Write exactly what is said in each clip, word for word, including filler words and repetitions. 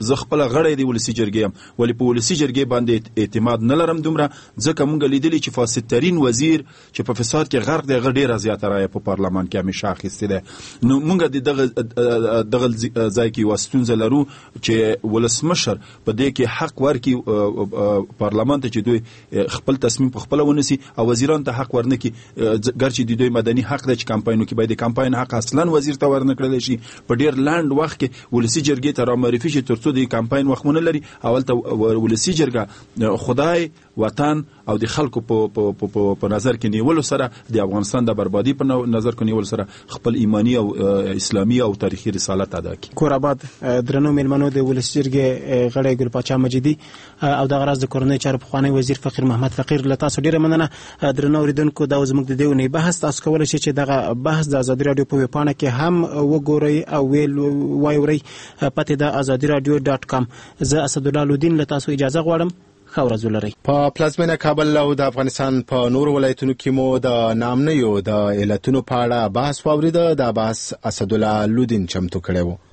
زه خپل غړی دی ولسی جرګې یم، ولې په ولسی جرګې باندې اعتماد نه لرم دومره، ځکه مونږ لیدلی چې فاسد ترین وزیر چې په فساد کې غرق دی هغه ډیره زیاته رایه په پارلمان کې همیشه اخیستې ده. نو مونږ د دغه دغه ځای کې یوه ستونزه لرو چې ولسمشر په دې کې حق ورکړي پارلمان ته چې دوی خپل تصمیم په خپله ونیسي او وزیران ته حق ورنکړي، ګرچې د دوی مدني حق ده چې کمپاینو کې باید د کمپاین حق اصلا وزیر ته ورنکړلی شي، په ډیر لاند وخت کې ولسی جرګې ته رامعرفي شي تر څو د کمپاین وخت ونه لري. اول ته ولسی جرګه خدای وطن او د خلکو په نظر کې نیولو سره د افغانستان د بربادي په نظر کې نیولو سره خپل ایمانی او اسلامي او تاریخي رسالت ادا کړي. کور آباد درنو میلمنو د ولسی جرګې غړی ګل پاچا مجیدي او د غراز د کورنۍ چارو پخوانی وزیر فقیر محمد فقیر له تاسو ډیره مننه. درنو اوریدونکو دا زموږ د دې ونې بحث تاسو کولی شئ چې دغه بحث د ازادي راډیو په ویبپاڼه کې هم وګورئ او ویل وایورئ. پته د ازادي راډیو ډاټ کام. زه اسدالله لودین له تاسو اجازه غواړم. ښه ورځ ولرئ. په پلازمینه کابل او د افغانستان په نورو ولایتونو کې مو د نامنیو د علتونو په اړه بحث واوریده. دا بحث اسدالله لودین چمتو کړی و.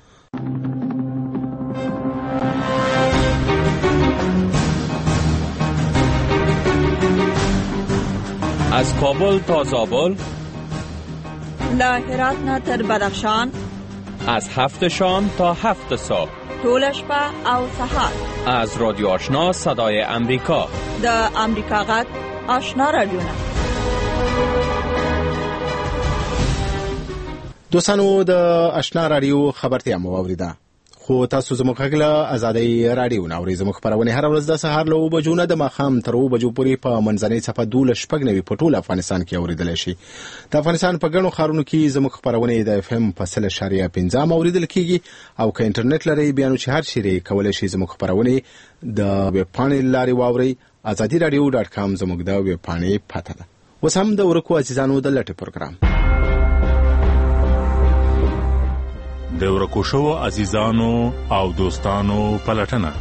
از کابل تا زابل، له هرات نه تر بدخشان، از هفت شام تا هفت صبح، طول شپه او سحر، از رادیو آشنا صدای امریکا، د امریکا غږ آشنا رادیو نه. دوستانو د آشنا رادیو خبرتیا مو اوریده، خو تاسو زموږ غږ له ازادي رادیو نه اورئ. زموږ خبرونه هر ورځ د سهار له اوه بجو نه د ماښام تر اوه بجو پورې په منځنۍ صفحه دولس شپږ نوي په ټول افغانستان کې اوریدلی شي. د افغانستان په ګڼو ښارونو کې زموږ خبرونه د اف ام په سل اشاریه پنځه اوریدل کېږي او که انټرنیټ لرئ بیا نو چې هر چیرې کولی شئ زموږ خبرونه د ویبپاڼې له لارې واورئ. ازادي رادیو ډاټ کام زموږ د ویبپاڼې پته ده. اوس هم د ورکو عزیزانو د لټې پروګرام. د ورکو شو عزیزانو او دوستانو پلټنه.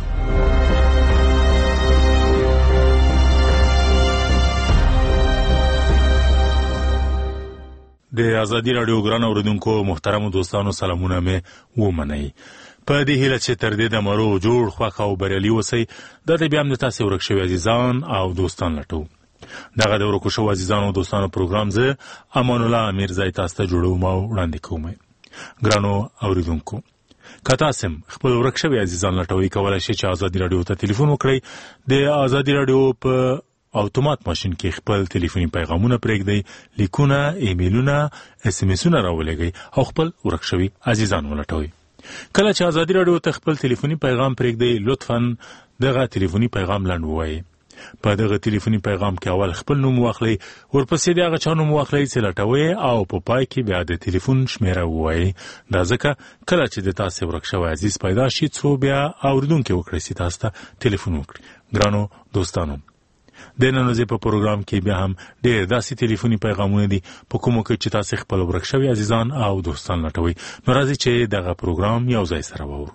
د ازادي رادیو ګران اوریدونکو محترم دوستانو سلامونه مې ومنئ. په دې هیله چې تر دې د مرو جوړ خوښ او بریالي اوسئ. دا د بیا هم د تاسې ورک شوي عزیزان او دوستان لټو. دغه د ورکو شو عزیزانو او دوستانو پروګرام زه امان الله میرزای تاسو ته جوړوم او وړاندې کوم. ګرانو اوریدونکو، که تاسو خپل ورک شوي عزیزان لټوئ کولی شئ چې ازادي راډیو ته تلیفون وکړئ. د ازادي راډیو په اوتومات ماشین کې خپل تلیفوني پیغامونه پرېږدئ، لیکونه، ایمیلونه، اس ام اسونه راولېږئ او خپل ورک شوي عزیزان ولټوئ. کله چې ازادي راډیو ته خپل تلیفوني پیغام پرېږدئ لطفا دغه تلیفوني پیغام لنډ ووایئ. په دغه تلیفوني پیغام کې اول خپل نوم واخلئ، ورپسې د هغه چا نوم واخلئ چې لټوئ او په پای کې بیا د تلیفون شمیره ووایئ. دا ځکه کله چې د تاسې ورک شوی عزیز پیدا شي څو بیا اورېدونکی وکړئ چې تاسو ته تلیفون وکړي. ګرانو دوستانو، د نن ورځې په پروګرام کې بیا هم ډېر داسې تلیفوني پیغامونه دي په کومو کې چې تاسې خپل ورک شوي عزیزان او دوستان لټوئ. نو راځئ چې دغه پروګرام یو ځای سره واورو.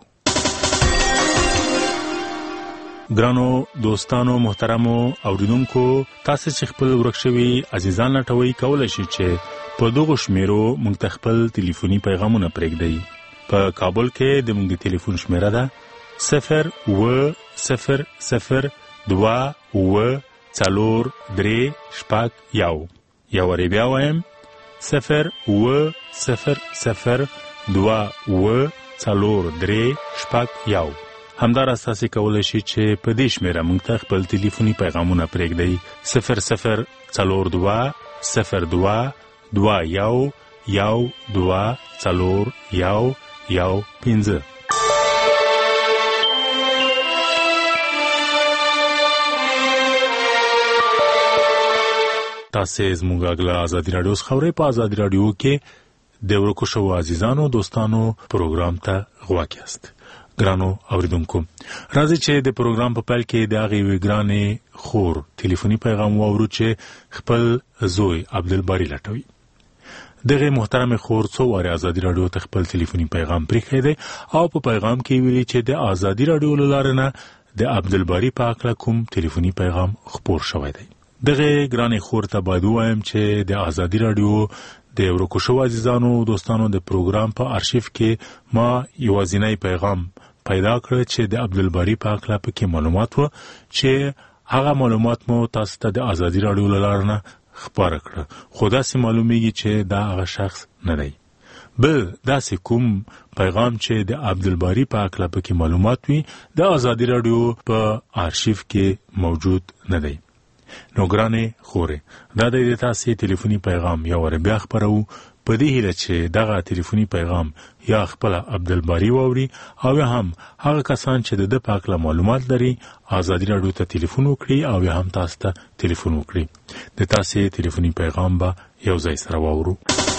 ګرانو دوستانو محترمو اوریدونکو، تاسو چې خپل ورک شوي عزیزان لټوئ کولی شئ چې په دغو شمیرو موږ ته خپل تلیفوني پیغامونه پرېږدئ. په کابل کې د موږ د تلیفون شمیره ده صفر اوه صفر صفر دوه اوه څلور درې شپږ یو. یو وارې بیا وایم صفر اوه صفر صفر دوه اوه څلور درې شپږ یو. همداراز تاسې کولی شئ چې په دې شمیره موږ ته خپل تلیفوني پیغامونه پرېږدئ صفر صفر څلور دوه صفر دوه دوه یو یو دوه څلور یو یو پنځه. تاسې زموږ غږ له ازادي راډیو څخه اورئ. په ازادي راډیو کې د ورکو شوو عزیزانو دوستانو پروګرام ته غوږ یاست. ګرانو اوریدونکو، راځئ چې د پروګرام په پیل کې د هغې یوې ګرانې خور تلیفوني پیغام واورو چې خپل زوی عبدالباري لټوي. دغه محترم خور څو واره ازادي راډیو ته خپل تلیفوني پیغام پرېښی دی او په پیغام کې ویلي چې د ازادي راډیو له لارې نه د عبدالباري په هکله کوم تلیفوني پیغام خپور شوی دی. دغه ګرانې خور ته باید ووایم چې د ازادي راډیو د ورکو شوو عزیزانو دوستانو د پروګرام په ارشیف کې ما یوازینی پیغام پیدا کړ چې د عبدالباری په اړه پکې معلومات و چې هغه معلومات مو تاسو ته د ازادي راډیو له لارې نه خبره کړه، خو داسې معلومیږي چې دا هغه شخص نه دی. بل داسې کوم پیغام چې د عبدالباری په اړه پکې معلومات وي د ازادي راډیو په آرشیف کې موجود نه دی. نو ګرانې خورې دا د تاسې ټلیفوني پیغام یا ور بیا خبرو په دې هیله چې دغه ټلیفوني پیغام یا خپل عبدالباری واوري او یا هم هغه کسان چې د د پاکله معلومات لري ازادي راډیو ته ټلیفون وکړي او یا هم تاسو ته ټلیفون وکړي. د تاسې ټلیفوني پیغام به یو ځای سره واورو.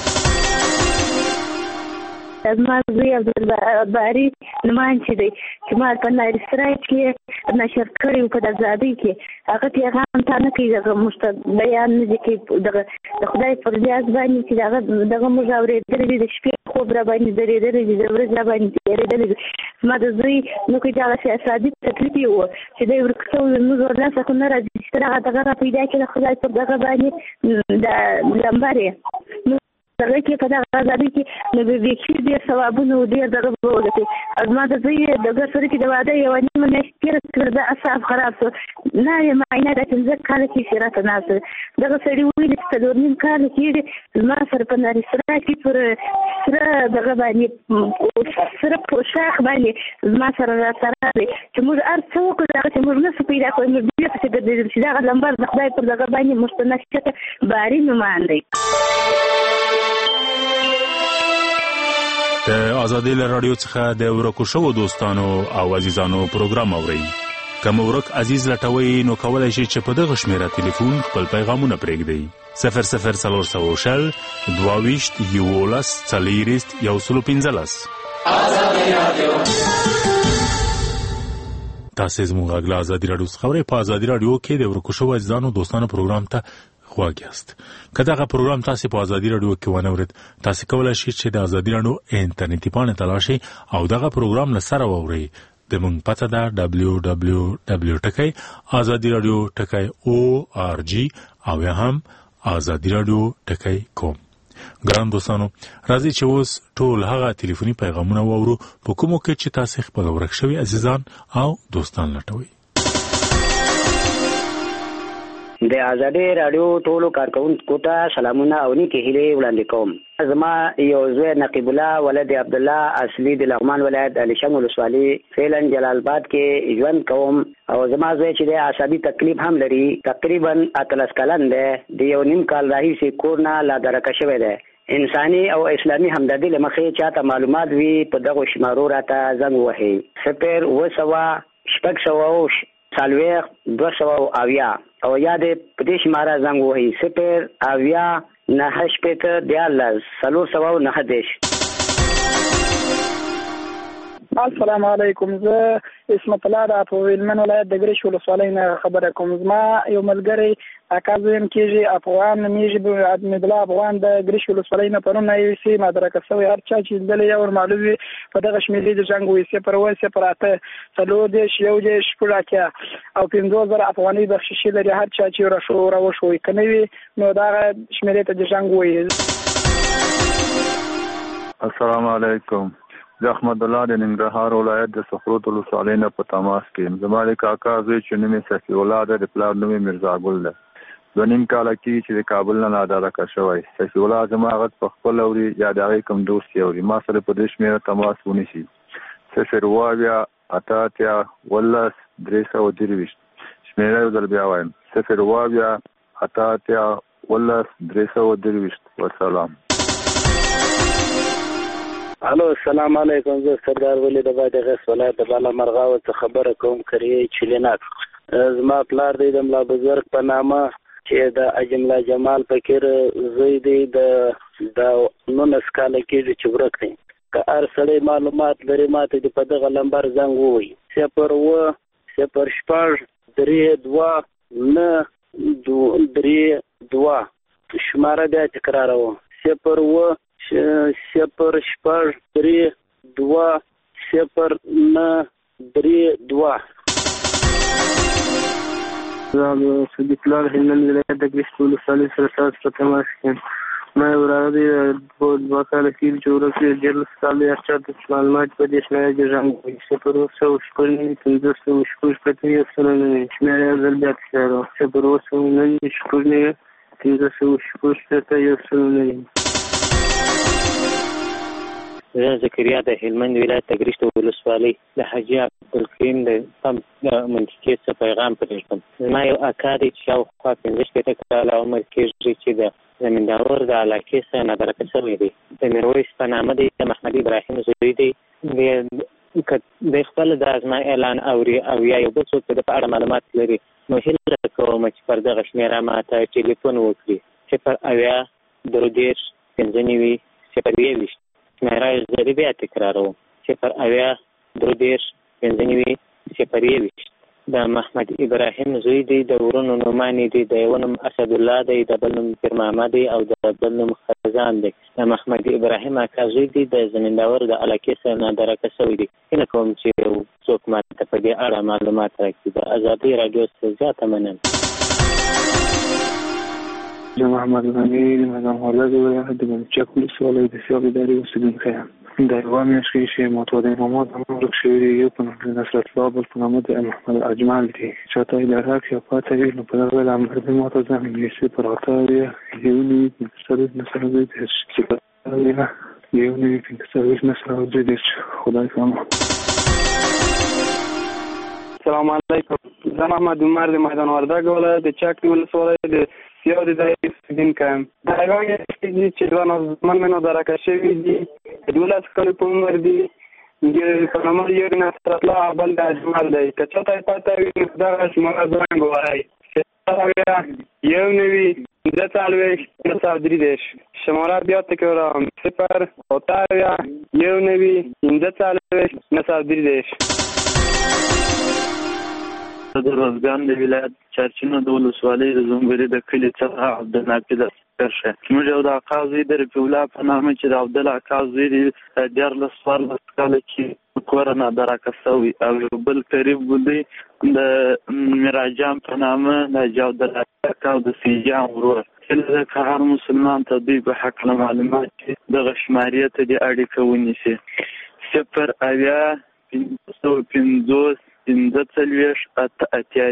زما زوی عبدالباری نمان چې دی چې ما په نایرسرای کې نشر کړی و په د ازادۍ کې هغه پیغام ته نه کوي، دغه موږ ته بیان نه دی کوي، دغه د خدای پر لیاز باندې چې دغه دغه موږ اورېدلی دي، د شپې خوب را باندې درېدلی دي، د ورځې را باندې تېرېدلی دي. زما د زوی نو کوي دغه سیاسادي تکلیف یې و چې دی ورک شوی موږ ورلاسه خو نه راځي چې دغه دغه را پیدا کړي د خدای پر دغه باندې د لمبر یې دغه کې په دغه ازادۍ کې نو بیخي ډېر ثوابونه و ډېر دغه به ولګي. زما د زوی دغه سره کې د واده یوه نیمه میاشت تېره کړه، د اعصاب خراب شو، نه یې معاینه ده پنځه کاله کې چې راته ناست ده. دغه سړي وویل چې څلور نیم کاله کېږي زما سره په نارسرا کې پر سره دغه باندې سره پوشاک باندې زما سره راته راغلی چې موږ هر څه وکړو دغه چې موږ نسو پیدا کړو، موږ بېرته پسې ګرځېدل چې دغه لمبر د خدای پر دغه باندې موږ ته نشته باري نومان دی. د ازادي راډیو څخه د ورکو شوو دوستانو او عزیزانو پروګرام اورئ. کوم ورک عزیز لټوي نو کولای شي چې په دغه شمیره ټلیفون خپل پیغامونه پرېږدئ. صفر صفر څلور سوه شل دوه ویشت یولس څلېرویشت یو سل پنځلس. ازادي راډیو تاسو زموږ غږ له ازادي راډیو څخه اورئ. په ازادي راډیو کې د ورکو شوو عزیزانو دوستانو پروګرام ته خواږیاست. که دغه پروګرام تاسو په ازادي راډیو کې ونه اورئ تاسو کولای شئ چې د ازادي راډیو انټرنیټي پاڼه ته لاړ شئ او دغه پروګرام له سره واورئ. د موږ پته ده دبلیو دبلیو دبلیو ټکی ازادي راډیو ټکی او آر جی او یا هم ازادي راډیو ټکی کوم. ګران دوستانو راځي چې اوس ټول هغه ټلیفوني پیغامونه واورو په کومو کې چې تاسو خپل ورک شوي عزیزان او دوستان لټوي. د ازادي راډیو ټولو کارکونکو ته سلامونه او نیکې هیلې وړاندې کوم. زما یو زوی نقیب الله ولد عبدالله اصلي د لغمان ولایت علیشنګ ولسوالي فعلا جلال آباد کې ژوند کوم او زما زوی چې د عصبي تکلیف هم لري، تقریبا اتلس کلن دی، د یو نیم کال راهیسې کور نه لادرکه شوی دی. انساني او اسلامي همدردي له مخې چاته معلومات وي په دغو شمارو راته زنګ ووهئ. صفر اوه سوه شپږ سوه څلوېښت دوه سوه اویا او یا دې په دې شماره زنګ ووهئ. صفر اویا نهه شپېته دیارلس څلور سوه نهه دېرش. السلام علیکم. زه اسمت الله د په هلمند ولایت د ګرش ولسوالۍ نه خبره کوم. زما یو ملګری اکا زویم کېږي افغان نومیږي حمدالله افغان د ګرش ولسوالۍ نه پرون نایوسي مدرکه سوی. هر چا چې لیدلی یې ورمعلوم وي په دغه شمېرې د جنګ وي صفر اوه صفر اته څلور دېرش یو دېرش شپږ اتیا او پنځوس زره افغانۍ بخششي لري. هر چا چې راشو راوشوي که نه وي نو دغه شمېرې ته د جنګ وي. السلام علیکم. زه احمد الله د ننګرهار ولایت د صخرو ولسوالۍ نه په تماس کې یم. زما د کاکا زوی چې نوم یې صفي الله ده، د پلار نوم یې میرزا ګل ده. دوه نیم کاله کېږي چې د کابل نه نادرکه شوی. صفي الله زما غږ په خپل اوري یا د هغې کوم دوست یې اوري. ما سره په دې شمېره تماس ونیسي. صفر اوه اویا اته اتیا اوولس درې سوه دېرویشت. شمېره یو ځل بیا وایم. صفر اوه اویا اته اتیا اوولس درې سوه دېرویشت. والسلام. الو السلام علیکم. زه سردار ولی د بادغیس ولایت د بالا مرغاو څخه خبره کوم. کریه چلینات زما پلار دی د ملا بزرګ په نامه چې د اجملا جمال فکر زوی دی د د نولس کاله کېږي چې ورک دی. که هر سړی معلومات لري ماته د په دغه لمبر زنګ ووهي. صفر اوه صفر شپږ درې دوه نه درې دوه شماره بیا تکراروم. صفر اوه صفر شپږ درې دوه صفر نه درې دوه. زه صدیق الله هلمند ولایت د ګرشت ولسوالۍ سره تاسو په تماس کې یم. ما ورادي بود وکاله کیل جورسی جلس سالی اشتاد معلومات بدیش نه جنگ سپروس و شکلی تندرست و شکوش پتی سرنه شماره زلبیات شهر سپروس و نه شکلی تندرست و شکوش پتی سرنه. زه زکریا د هلمند ولایت تګریشت ولسوالۍ د حاجي عبدالکریم د پمپ د منطقې څخه پیغام پرېږدم. زما یو اکا دی چې شاوخوا پنځه شپېته کاله عمر کېږي چې د زمینداور د علاقې څخه نادرکه شوی دی. د میرویس په نامه دی، د محمد ابراهیم زوی دی. د خپل د ازما اعلان اوري او یا یو بل څوک د په اړه معلومات لري نو هیله کوم چې پر دغه شمېره ماته ټلیفون وکړي. صفر اویا درې دېرش پنځه نوي صفر یوویشت. شمېره زه بیا تکراروم، صفر اویا درې دېرش پنځه نوي صفر یوویشت. د محمد ابراهیم زوی دی، د ورونو نومانې دي، د یو نوم اسدالله دی، د بل نوم پیر محمد دی او د بل نوم خزان دی. د محمد ابراهیم اکا زوی دی، د زمینداور د علاقې څخه نادرکه شوی دی. هیله کوم چې یو څوک ماته په دې اړه معلومات راکړي. د ازادۍ راډیو څخه زیاته مننه. زه محمد غني د مدام هولاد ولایت د منچک ولسوالۍ د سیال ادارې اوسیدونکی یم. د یوه میاشت کې چې معتاد امامات هم ورک شوي دي، یو په نوم د نصرت الله، بل په نامه د محمد اجمل دي. چاته اداره کې پاتې وي نو په دغه امر د ماته زنګ نیسي پر اته اویا یو نوي پنځه څلوېښت نه سره دوی دېرش صفر اویا یو نوي پنځه څلوېښت نه سره دوی دېرش. خدای پامان. السلام علیکم. زه محمد عمر د میدان وردګ ولایت د چک ولسوالۍ د سیال ادارې اوسیدونکی یم. د یوه میاشت کې چې دوه نوزمن مې نادرکه شوي دي، د دولس کالو په عمر دي. په نامه یو د نصرت الله او بل د اجمل دی. که چاته یې پته وي نو دغه شماره زنګ ووهئ. اویا یو نوي پنځه څلوېښت نه سوه درې دېرش. شماره بیا تکراروم، صفر اته اویا یو نوي پنځه څلوېښت نه سوه درې دېرش. د روزګان د ولایت چارچینو د ولسوالۍ د زنګري د کلي څخه عبدالنافي د کرشه موږ یو د اکا زوی د رفیع الله په نامه چې د عبدالله اکا زوی دی، دیارلس څوارلس کاله کې کور نادرکه شوی او یو بل قریب دی د میراجان په نامه د حاجي عبدالله اکا او د سیجان ورور. هیله ده که هر مسلمان ته دوی په هکله معلومات چې دغه شمارې ته دې اړیکه ونیسي. صفر اویا پنځه سوه پنځوس پنځه څلوېښت اته اتیا.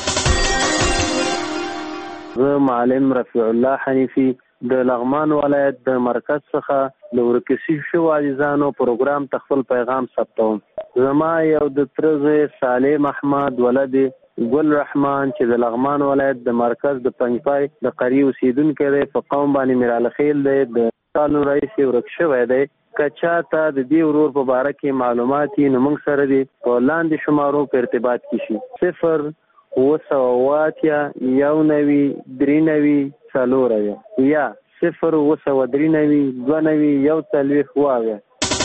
زه معلم رفیع الله حنیفي د لغمان ولایت د مرکز څخه د ورکشي شوو عزیزانو پروګرام ته خپل پیغام ثبتوم. زما یو د تره زوی صالح محمد ولد ګل رحمان چې د لغمان ولایت د مرکز د پنجپای د قریه اوسیدونکی دی، په قوم باندې میرالخیل دی، د کالو رئیس ورک شوی دی. که چاته د دې ورور په باره کې معلومات یې نو موږ سره دي په لاندې شمارو په ارتباط کې شي. صفر اوه سوه اوه اتیا یو نوي درې نوي څلور اویا یا صفر اوه سوه درې نوي دوه نوي یو څلوېښت اوه اویا.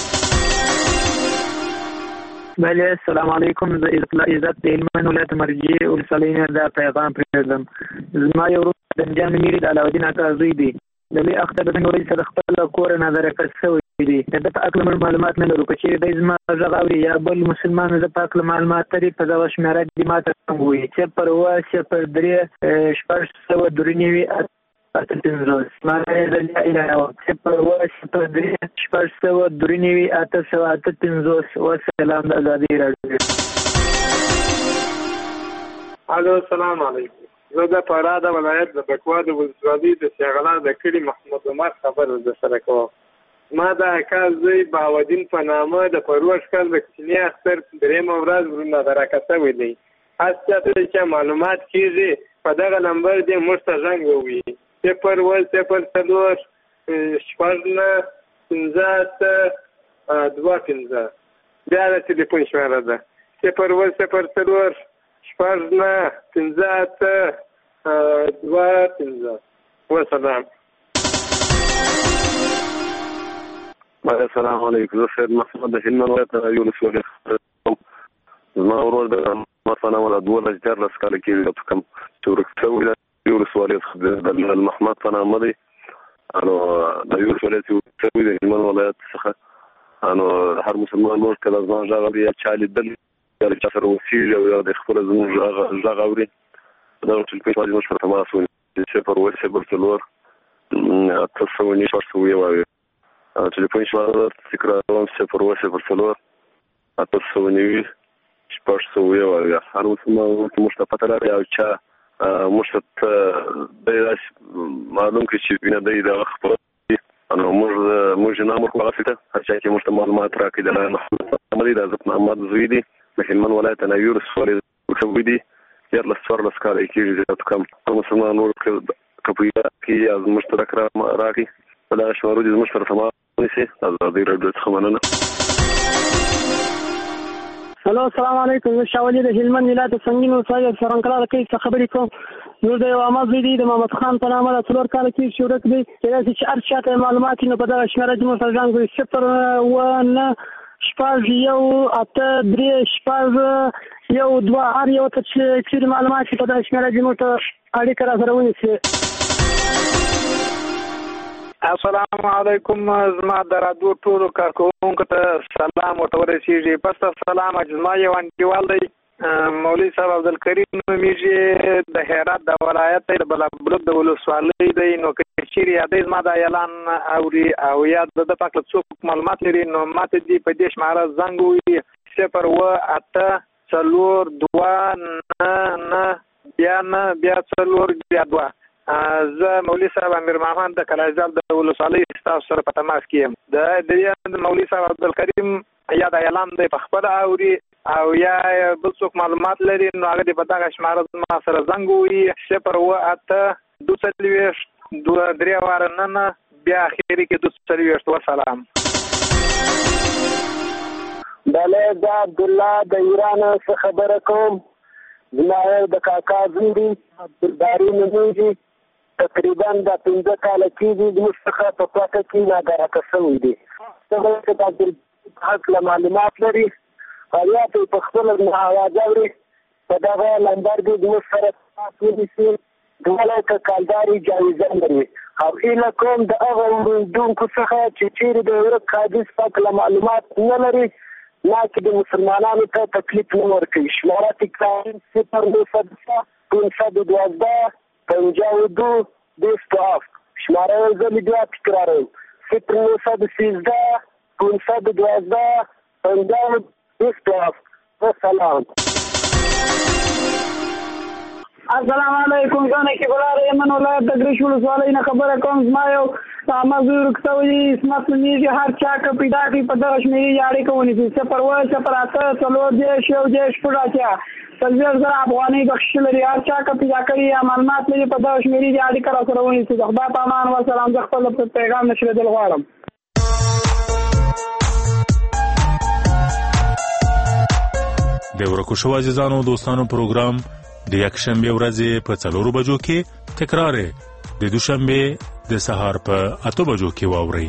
بله السلام علیکم. زه عزت د هلمند ولایت مرجع ولسوالۍ نه دا پیغام پرېږدم. زما یو ورور د جان میري د علاودین اکا زوی دی. د لوی اختر د ورځې سره خپل کور نادرکه شوی دی. د په اړه معلومات نه لرو. که چېرې دی زما غږ اوري یا بل مسلمان د په اړه معلومات لري په دغه شمېره دې ماته ووایي. صفر اوه صفر درې شپږ سوه درې نوي اته پنځوس. شماره یې زه بیا اعلانوم، صفر اوه صفر درې شپږ سوه درې نوي اته سوه اته پنځوس. وسلام. د ازادۍ راډیو. الو السلام علیکم. زه د فراه د ولایت د بکوا د ولسوالۍ د سیغلا د کلي محمد عمر خبره در سره کوم. ما د اکا زوی بهاودین په نامه د پروژ کال د کوچني اختر درېیمه ورځ ورونه نادرکه شوی دی. هر چاته چې معلومات کېږي په دغه نمبر دې موږ ته زنګ ووهي. صفر اوه صفر څلور شپږ نه پنځه اته دوه پنځه. بیا د ټلیفون شمېره ده صفر اوه صفر څلور شپږ نه پنځه اته دوه پنځه. وسلام. السلام علیکم. زه سید محمد د هلمند ولایت د راډیو ولسوالۍ زما ورور د مثلا ولا دولس دیارلس کاله کې د کوم چې ورک شوی دی د ولسوالۍ څخه د محمد په نامه دی. نو د ولسوالۍ څخه شوی دی هلمند ولایت څخه. نو هر مسلمان موږ کله ځان غږ اوري یا چا لیدل یا چا سره اوسېږي او یا د خپل زموږ غږ اوري دغه ټلیفون باندې موږ په تماس ونیسو. صفر اوه صفر څلور اته سوه نیم شپږ سوه یو اویا ټلیفون شماره تکراروم صفر اووه صفر څلور اته سوه نوي شپږ سوه یو اویا. هر اوس موږ ته پته لري او چا موږ ته معلوم کړي چې وینه دی د خبرو نو موږ موږ نه موږ واسطه هر چا چې موږ ته معلومات راکړي د محمد د حضرت محمد زوی دی د هلمند ولایت نه یو رسول کوي دی یار لسوار لسکار کېږي چې کوم مسلمان نور کپیا کې از مشترک راکړي دا شمارو دې مشترک سمونه سي آزادي راډیو څخه مننه. هلو السلام علیکم. زه شاولي د هلمند ولایت سنگین ولسوالۍ فرنکلا کې څه خبرې کوم. نور د یو عامه زوی دی د محمد خان په نامه د څلور کاله کې شورک دی چې چې هر چا ته معلومات نو په دغه شمېره زموږ سره زنګ وي صفر اووه نهه شپږ یو اته درې شپږ یو دوه هر یو ته چې چیرې معلومات په دغه شمېره زموږ ته اړیکه راسره ونیسي. السلام علیکم. زما د راډیو ټولو کارکوونکو ته سلام ورته ورسېږي. پس سلام زما یو انډیوال دی مولوي صاحب عبدالکریم نومیږي د هرات د ولایت د بلابلوک د ولسوالۍ دی. نو که چیرې یادی زما د اعلان اوري او یا د پاک له څوک معلومات لري نو ماته دې په دې شماره زنګ ووهي صفر اووه اته څلور دوه نه نه بیا نه بیا څلور بیا دوه. زه مولوي صاحب امیر محمد د کلاجال د ولسوالۍ ستاسو سره په تماس کې یم. د مولوي صاحب عبدالکریم یا د اعلان دی په خپله اوري او یا بل څوک معلومات لري نو هغه دې په دغه شماره ما سره زنګ ووهي صفر اووه اته دوه څلوېښت دوه درې واره نه نه بیا اخري کې دوه څلوېښت. وسلام. بله دا عبدالله د ایران څخه خبره کوم. زما د کاکا زوی دی عبدالباري نومیږي. تقریبا دا پنځه کاله کېږي زموږ څخه په کوټه کې ناګرهکه شوی دی. څه د عبدالباري حق له معلومات لري او یا ته په خپله آواز اوري په دغه نمبر کې زموږ سره تماس ونیسي. دواړه که کالداري جایزه لري او هیله کوم د هغه اورېدونکو څخه چې چیرې د ورک حدیث پاک له معلومات نه لري نه چې د مسلمانانو ته تکلیف نه ورکوي. شماره تکراري صفر نهه سوه پنځه دوازده پنجاه و دو بیست و هفت. شماره یو ځل بیا تکراروم صفر نهه سوه سیزده پنځه دوازده پنجاه و دو بیست و هفت. وسلام. السلام علیکم. زه نقیب الله د یمن ولایت د ګریش ولسوالۍ نه خبره کوم. زما یو عامه زوی ورک شوی دی اسمت نومیږي. هر چا که پیدا کړي په دغه شمېرې یې اړیکه ونیسي صفر اووه صفر اته څلور دېرش یو دېرش شپږ اتیا څلوېښت زره افغانۍ بخښي لري. هر چا که پیدا کړي یا معلومات لري په دغه شمېرې یې اړیکه راسره ونیسي. د خدای په امان وسلام. زه خپل پیغام نشرېدل غواړم. د ورکو شو عزیزانو دوستانو پروګرام د یکشنبه ورځې په څلورو بجو کې تکرار د دوشنبه د سهار په اته بجو کې واوري.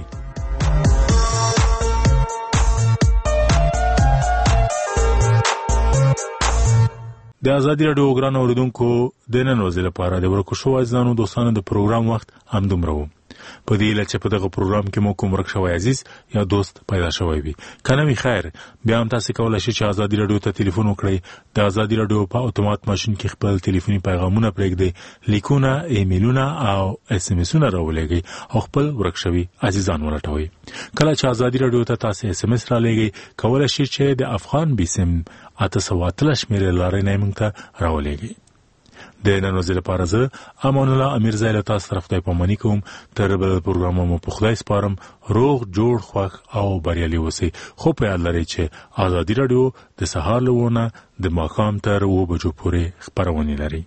د ازادي راډیو ګران اوریدونکو د نن ورځې لپاره د ورکو شو عزیزانو دوستانو د پروګرام وخت هم دومره و. په دې لچ په دغه پروګرام کې مو کوم ورک شوی عزیز یا دوست پیدا شوی وي کنه می خیر بیا هم تاسو کولای شئ چې ازادي راډیو ته ټلیفون وکړئ. د ازادي راډیو په اتومات ماشين کې خپل ټلیفوني پیغامونه پرېږدئ، لیکونه، ایمیلونه او اس ام اسونه راولېږئ او خپل ورک شوی عزیزان ورټوي. کله چې ازادي راډیو ته تاسو اس ام اس را لېږئ کولای شئ چې د افغان بیسم اته سوه اتلس شمیرې لارې نه موږ ته راولېږئ. د نن ورځې لپاره زه امان الله امیر زای له تاسو سره خدای پاماني کوم. تر بل پروګرام مو په خدای سپارم. روغ جوړ خوښ او بریالي اوسئ. خو په یاد لرئ چې ازادي راډیو د سهار له ونه د ماښام تر اوه بجو پورې خپرونې لري.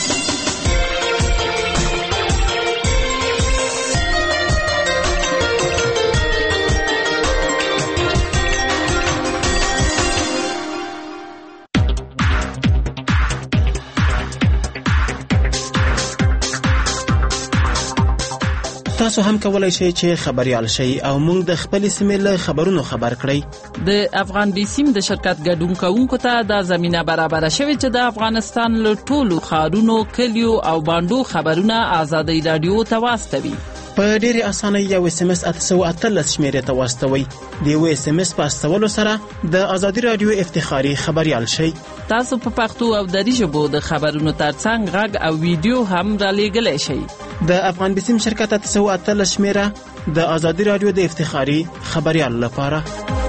تاسو هم کولای شئ چې خبريال شئ او موږ د خپل سیمې له خبرونو خبر کړئ. د افغان بیسیم د شرکت ګډون کوونکو ته د زمينه برابر شوه چې د افغانستان له ټولو ښارونو، کلیو او باندو خبرونه ازادي رادیو ته واستوي. په ډېرې اسانۍ یو اس ام اس اته سوه اتلس شمېرې ته واستوئ. د یو اس ام اس په استولو سره د ازادي راډیو افتخاري خبریال شئ. تاسو په پښتو او دری ژبو د خبرونو ترڅنګ غږ او ویډیو هم را لېږلی شئ. د افغان بسیم شرکت اته سوه اتلس شمېره د ازادي راډیو د افتخاري خبریال لپاره.